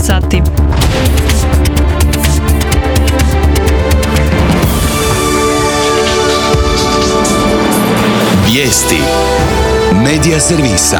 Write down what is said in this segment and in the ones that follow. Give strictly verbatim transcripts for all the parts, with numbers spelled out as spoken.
sati. Vijesti Medija servisa.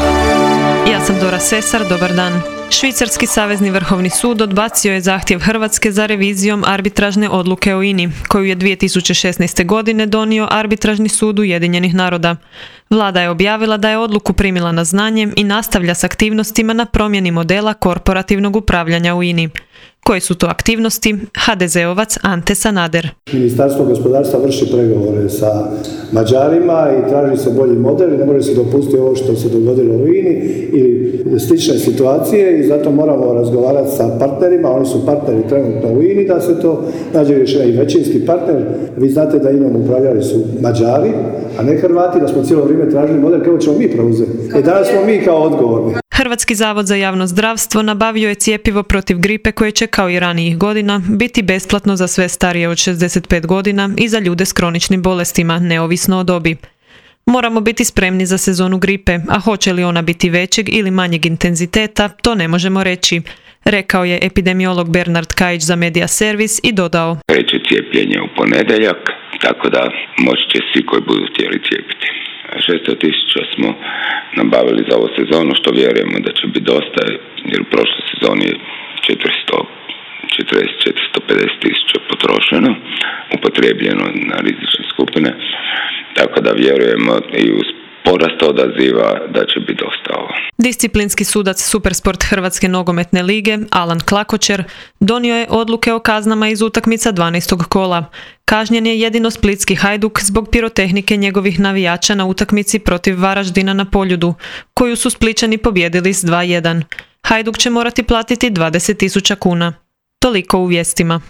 Ja sam Dora Sesar, dobar dan. Švicarski savezni vrhovni sud odbacio je zahtjev Hrvatske za revizijom arbitražne odluke o I N I, koju je dvije tisuće šesnaeste. godine donio Arbitražni sud Ujedinjenih naroda. Vlada je objavila da je odluku primila na znanje i nastavlja s aktivnostima na promjeni modela korporativnog upravljanja u I N I. Koje su to aktivnosti? ha de zeovac Ante Sanader. Ministarstvo gospodarstva vrši pregovore sa Mađarima i traži se bolji model i ne može se dopustiti ovo što se dogodilo u I N I ili slične situacije i zato moramo razgovarati sa partnerima, oni su partneri trenutno u I N I, da se to nađe rješenje. I većinski partner, vi znate da I N I-om upravljali su Mađari, a ne Hrvati, da smo cijelo vrijeme tražili model kako ćemo mi preuzeti. E danas smo mi kao odgovorni. Hrvatski zavod za javno zdravstvo nabavio je cjepivo protiv gripe koje će kao i ranijih godina biti besplatno za sve starije od šezdeset pet godina i za ljude s kroničnim bolestima, neovisno o dobi. Moramo biti spremni za sezonu gripe, a hoće li ona biti većeg ili manjeg intenziteta, to ne možemo reći, rekao je epidemiolog Bernard Kajić za Medija servis i dodao: Kreće cijepljenje u ponedjeljak, tako da moći će svi koji budu htjeli cijepiti. šesto tisuća smo nabavili za ovu sezonu, što vjerujemo da će biti dosta, jer u prošloj sezoni je četiristo četrdeset do četiristo pedeset tisuća potrošeno, upotrijebljeno na rizične skupine, tako da vjerujemo i uz porast odaziva da će biti dosta ovo. Disciplinski sudac Supersport Hrvatske nogometne lige, Alan Klakočer, donio je odluke o kaznama iz utakmica dvanaestog kola. Kažnjen je jedino splitski Hajduk zbog pirotehnike njegovih navijača na utakmici protiv Varaždina na Poljudu, koju su Splićani pobijedili s dva jedan. Hajduk će morati platiti dvadeset tisuća kuna. Toliko u vijestima.